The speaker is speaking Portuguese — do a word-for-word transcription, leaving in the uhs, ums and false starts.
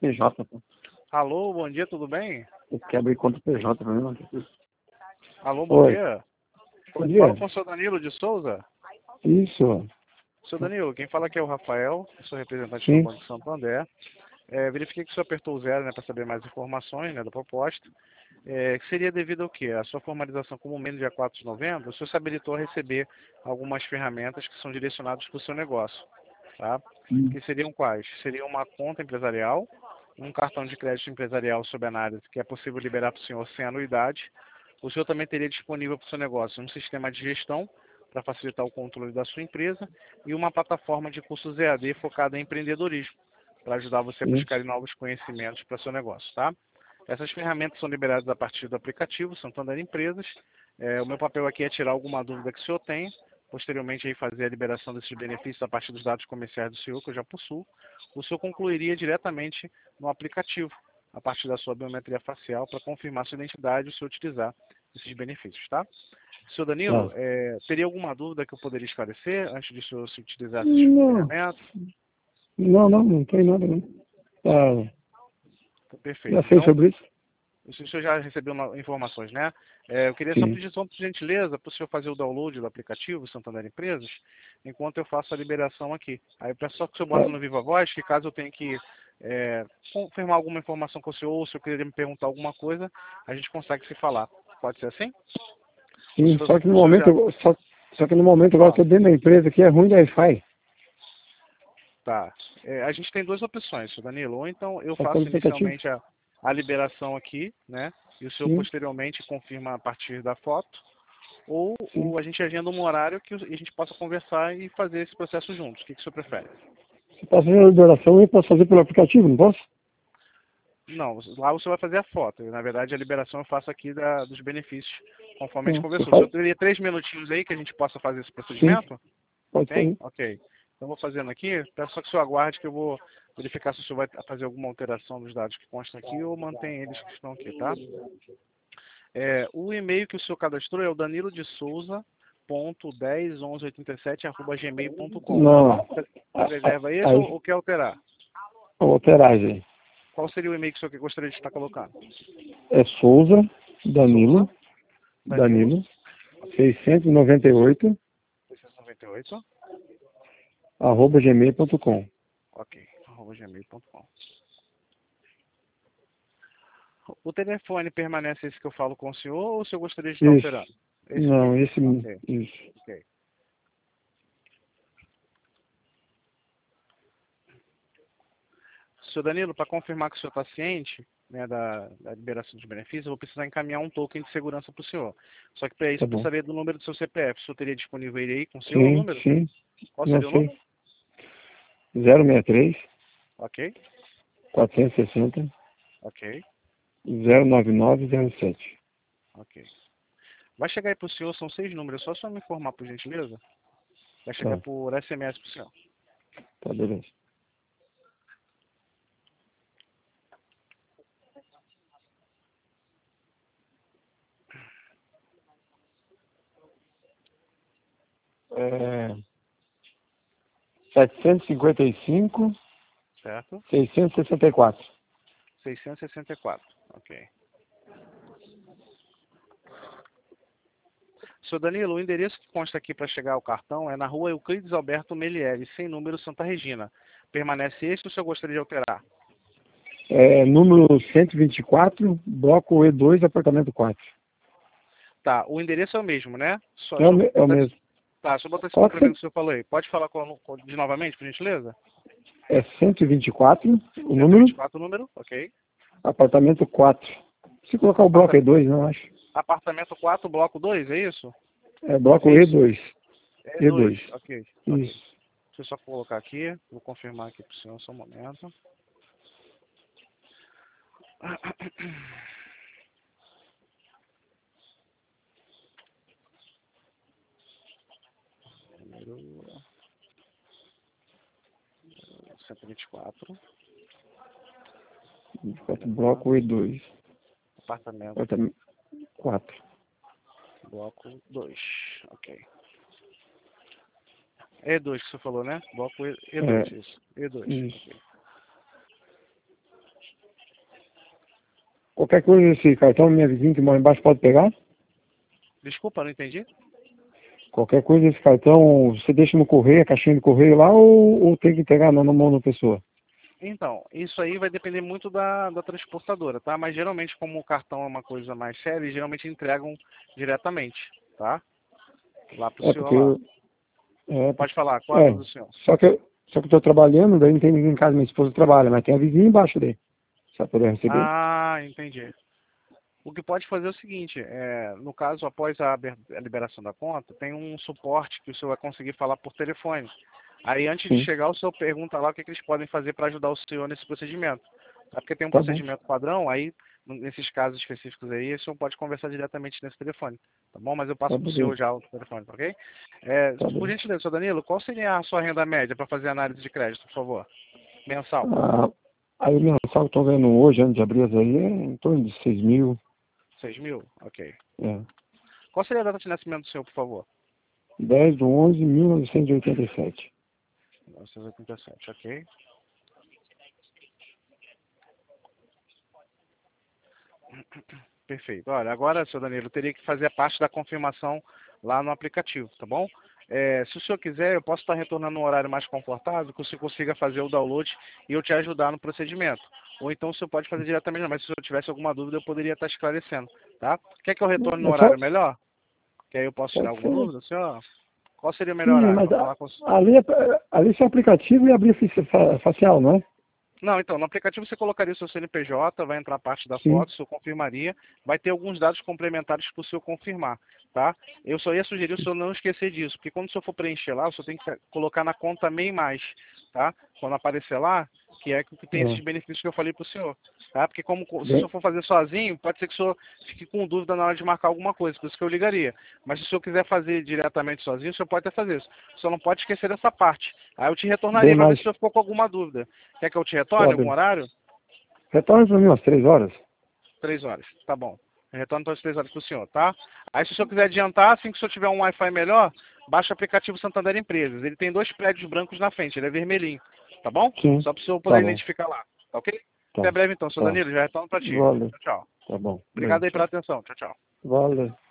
P J, pô. Alô, bom dia, tudo bem? Eu quero abrir conta P J pra mim, mano. Alô, bom Oi. dia. Bom dia. Fala com o senhor Danilo de Souza. Isso. Senhor Danilo, quem fala aqui é o Rafael, eu sou representante Sim. do Banco Santander. É, verifiquei que o senhor apertou o zero, né, para saber mais informações, né, da proposta. É, que seria devido ao quê? A sua formalização como membro dia quatro de novembro, o senhor se habilitou a receber algumas ferramentas que são direcionadas para o seu negócio, tá? Hum. Que seriam quais? Seria uma conta empresarial, um cartão de crédito empresarial sob análise, que é possível liberar para o senhor sem anuidade. O senhor também teria disponível para o seu negócio um sistema de gestão para facilitar o controle da sua empresa e uma plataforma de cursos E A D focada em empreendedorismo, para ajudar você a Sim. buscar novos conhecimentos para seu negócio, tá? Essas ferramentas são liberadas a partir do aplicativo Santander Empresas. É, o meu papel aqui é tirar alguma dúvida que o senhor tem, posteriormente aí fazer a liberação desses benefícios a partir dos dados comerciais do senhor, que eu já possuo. O senhor concluiria diretamente no aplicativo, a partir da sua biometria facial, para confirmar sua identidade e o senhor utilizar esses benefícios, tá? Senhor Danilo, Tá. é, teria alguma dúvida que eu poderia esclarecer antes de o senhor se utilizar essas Não. ferramentas? Não, não, não tem nada, não. Tá. Já Perfeito. sei Então, sobre isso? o senhor já recebeu no- informações, né? É, eu queria só Sim. pedir só por gentileza para o senhor fazer o download do aplicativo Santander Empresas, enquanto eu faço a liberação aqui. Aí eu peço só que o senhor bota Tá. no Viva Voz, que caso eu tenha que é, confirmar alguma informação com o senhor, ou se eu queria me perguntar alguma coisa, a gente consegue se falar. Pode ser assim? O Sim, senhor, só que no o senhor momento, já... eu- só, só que no momento agora eu Fala. tô dentro da empresa que é ruim da Wi-Fi. Tá. É, a gente tem duas opções, senhor Danilo. Ou então eu Só pelo faço aplicativo. inicialmente a, a liberação aqui, né? E o senhor Sim, posteriormente confirma a partir da foto. Ou, sim. ou a gente agenda um horário que a gente possa conversar e fazer esse processo juntos. O que, que o senhor prefere? Se tá fazendo a liberação, eu posso fazer pelo aplicativo, não posso? Não, lá o senhor vai fazer a foto. Na verdade, a liberação eu faço aqui da, dos benefícios, conforme a gente Não. Eu conversou. O senhor faço? teria três minutinhos aí que a gente possa fazer esse Sim, procedimento? pode Tem? fazer. Ok. Então, vou fazendo aqui. Peço só que o senhor aguarde que eu vou verificar se o senhor vai fazer alguma alteração dos dados que constam aqui ou mantém eles que estão aqui, tá? É, o e-mail que o senhor cadastrou é o danilo de souza ponto dez onze oitenta e sete arroba gmail ponto com. Não. Preserva esse ou, Aí, ou quer alterar? alteragem. Qual seria o e-mail que o senhor gostaria de estar colocando? É Souza, Souza, Danilo, Danilo, Danilo, seiscentos e noventa e oito, seiscentos e noventa e oito, arroba gmail ponto com. ok, arroba gmail ponto com. O telefone permanece esse que eu falo com o senhor ou o senhor gostaria de estar Isso. alterando? Esse Não, mesmo. esse, Ok, isso. ok. Senhor Danilo, para confirmar que o senhor está ciente, né, da, da liberação dos benefícios, eu vou precisar encaminhar um token de segurança para o senhor. Só que para isso Tá eu bom. precisaria do número do seu C P F. O senhor teria disponível ele aí com o seu Sim, número? sim. Qual Não seria o sei. número? zero seis três, Ok, quatrocentos e sessenta, ok, zero nove nove zero sete. ok. Vai chegar aí para o senhor, são seis números, só só me informar por gentileza. Vai chegar Tá, por S M S para o senhor. tá beleza. É, setecentos e cinquenta e cinco, Certo? seiscentos e sessenta e quatro. seiscentos e sessenta e quatro, ok. Senhor Danilo, o endereço que consta aqui para chegar ao cartão é na rua Euclides Alberto Meliere, sem número, Santa Regina. Permanece esse ou o senhor gostaria de alterar? É, número cento e vinte e quatro, bloco E dois, apartamento quatro. Tá, o endereço é o mesmo, né? Só, É o, deixa eu me- é o botar esse, mesmo. tá, deixa eu botar esse Qual que complemento você... que o senhor falou aí. Pode falar com, com, de novamente, por gentileza? É cento e vinte e quatro, o cento e número, vinte e quatro o número, ok. apartamento quatro. Se colocar o bloco Aparta, E dois, não acho. apartamento quatro, bloco dois, é isso? É bloco É E isso? dois. É E dois, dois. ok, ok. Isso. Deixa eu só colocar aqui, vou confirmar aqui para o senhor, só um momento. Número cento e vinte e quatro, vinte e quatro, bloco E dois. apartamento Apartamento quatro. bloco dois, ok. E dois que você falou, né? Bloco E- E2, É, isso. E dois, isso. ok. Qualquer coisa, esse cartão, minha vizinha que mora embaixo pode pegar? Desculpa, não entendi. Qualquer coisa, esse cartão, você deixa no correio, a caixinha de correio lá, ou, ou tem que entregar na na mão da pessoa? Então, isso aí vai depender muito da, da transportadora, tá? Mas geralmente, como o cartão é uma coisa mais séria, eles geralmente entregam diretamente, tá? Lá pro É, senhor porque lá. eu... É, Pode falar, qual a é dúvida do senhor? só que, eu- só que eu tô trabalhando, daí não tem ninguém em casa, minha esposa trabalha, mas tem a vizinha embaixo daí. Se ela puder receber. Ah, entendi. O que pode fazer é o seguinte, é, no caso, após a, aber- a liberação da conta, tem um suporte que o senhor vai conseguir falar por telefone. Aí, antes de Sim, chegar, o senhor pergunta lá o que, que eles podem fazer para ajudar o senhor nesse procedimento. É porque tem um tá bom. procedimento padrão, aí, nesses casos específicos aí, o senhor pode conversar diretamente nesse telefone, tá bom? Mas eu passo Tá para o senhor beleza. já o telefone, tá ok? É, Tá por bem. gentileza, senhor Danilo, qual seria a sua renda média para fazer análise de crédito, por favor? Mensal? Ah, aí o mensal que eu tô vendo hoje, antes de abrir as aí, é em torno de seis mil. Seis mil? Ok. É. Qual seria a data de nascimento do senhor, por favor? dez de onze de mil novecentos e oitenta e sete. mil novecentos e oitenta e sete, ok. Perfeito. Olha, agora, senhor Danilo, eu teria que fazer a parte da confirmação lá no aplicativo, tá bom? É, se o senhor quiser, eu posso estar retornando um horário mais confortável, que o senhor consiga fazer o download e eu te ajudar no procedimento. Ou então o senhor pode fazer diretamente, mas se o senhor tivesse alguma dúvida, eu poderia estar esclarecendo, tá? Quer que eu retorne no É só, horário melhor? Que aí eu posso tirar pode alguma ser. dúvida, senhor? Qual seria o melhor Sim, horário mas para a- falar com o senhor? ali, é, ali é só aplicativo e abrir fa- fa- facial, não é? Não, então, no aplicativo você colocaria o seu C N P J, vai entrar a parte da Sim. foto, o senhor confirmaria, vai ter alguns dados complementares para o senhor confirmar, tá? Eu só ia sugerir o senhor não esquecer disso, porque quando o senhor for preencher lá, o senhor tem que colocar na conta MEI mais, tá? Quando aparecer lá, que é que tem esses É. benefícios que eu falei para o senhor, tá? Porque como se o Bem, senhor for fazer sozinho, pode ser que o senhor fique com dúvida na hora de marcar alguma coisa, por isso que eu ligaria. Mas se o senhor quiser fazer diretamente sozinho, o senhor pode até fazer isso. O senhor não pode esquecer dessa parte. Aí eu te bem retornaria para ver mais. se o senhor ficou com alguma dúvida. Quer que eu te retorne Tá algum bem. horário? Retorna para mim umas três horas. Três horas, tá bom. Eu retorno para as três horas para o senhor, tá? Aí se o senhor quiser adiantar, assim que o senhor tiver um Wi-Fi melhor, baixa o aplicativo Santander Empresas. Ele tem dois prédios brancos na frente, ele é vermelhinho, tá bom? Sim. Só para o senhor Tá poder bom. identificar lá, tá ok? Tá. Até breve então, senhor Tá. Danilo, já retorno para ti. Valeu. Tchau, tchau. Tá bom. Bem, Obrigado aí pela tchau. atenção, tchau, tchau. Valeu.